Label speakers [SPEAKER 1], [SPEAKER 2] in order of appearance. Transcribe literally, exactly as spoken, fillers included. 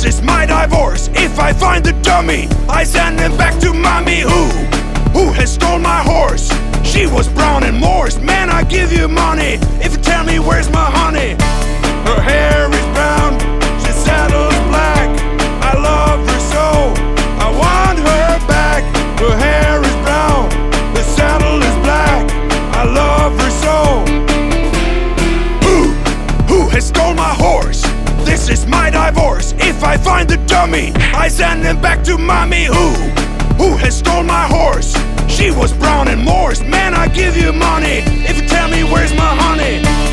[SPEAKER 1] is my divorce. If I find the dummy, I send him back to mommy. Who? Who has stole my horse? She was brown and Morse. Man, I give you money if you tell me where's my honey. Her hair is brown, she saddles black. I love her so, I want her back. Her hair is brown, the saddle is black. I love her so. Who? Who has stole my horse? This is my divorce. If I find the dummy, I send him back to mommy. Who? Who has stole my horse? She was brown and Morse. Man, I give you money if you tell me where's my honey.